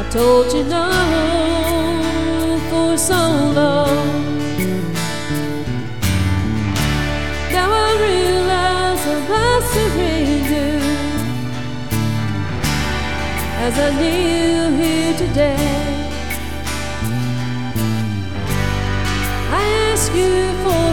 told you no for so long. Now I realize I must surrender as I kneel here today. I ask you for